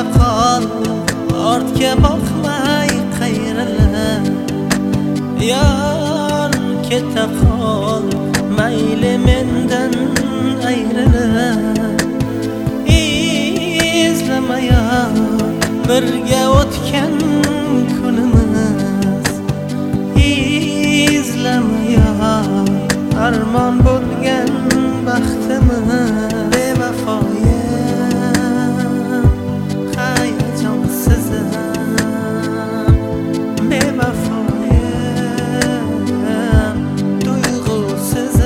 qol, ortga boqmay qayrila. Yar keta qol, mayli mendan ayrila. Izlamaya birga o'tgan kunimiz, izlamaya armon bo'lgan baxtimiz. Bevafoyim, hayajonsiz, bevafoyim, tuyg'usiz.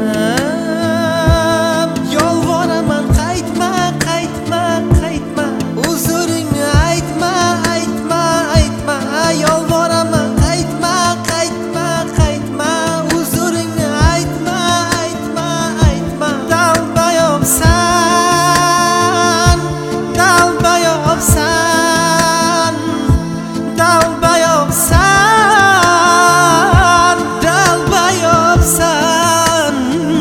Yolvoraman, qaytma, qaytma, qaytma, uzuringni aytma, aytma, aytma. Yolvoraman, qaytma, qaytma, qaytma, uzuringni aytma, aytma, aytma. Dalbayobsan, dalbayobsan, dalbayobsan, dalbayobsan.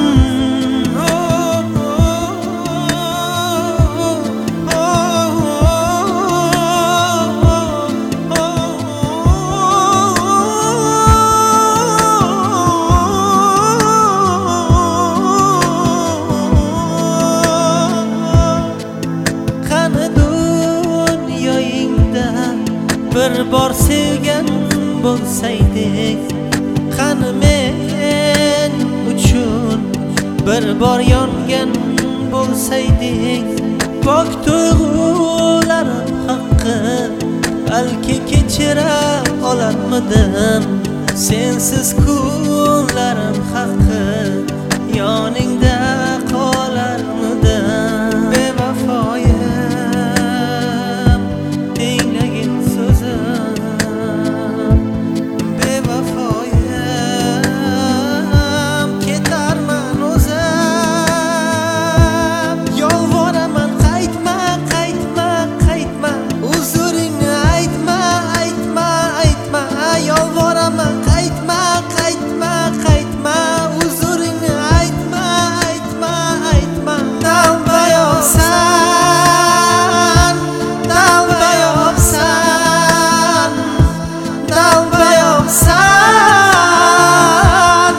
Qani dunyoyingda bir bor sevgan bo'lsaydik, qani men uchun bir bor yongan bo'lsaydik. Pok tuyg'ularim haqqi balki kechira olarmidim. Sensiz kunlarim haqqi yoningda qolarmidim. Bevafoyim, tinglagin so'zim, bevafoyim, ketarman o'zim. Yolvoraman, qaytma, qaytma, qaytma, uzuringni aytma, aytma, aytma. Yolvoraman, qaytma, qaytma, qaytma, uzuringni aytma, aytma, aytma. Dalbayobsan, dalbayobsan, dalbayobsan,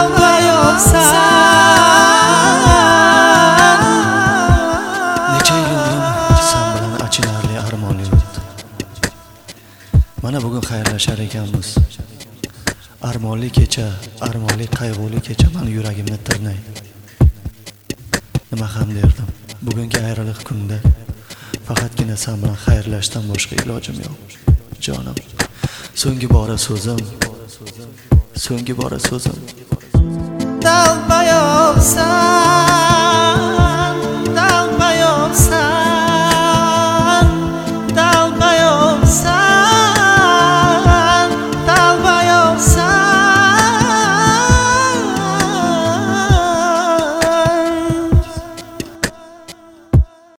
dalbayobsan. Necha yil umrim sen bilan achinarli armonli o'tdi. Mana bugun xayrlashar ekanmiz. Armonli kecha, armonli qayg'uli kecha meni yuragimni tirnaydi. Nima ham derdim, bugungi ayriliq kunda faqatgina sen bilan xayrlashdan boshqa ilojim yo'q. Jonim, so'nggi bora so'zim, so'nggi bora so'zim. Dalbayobsan.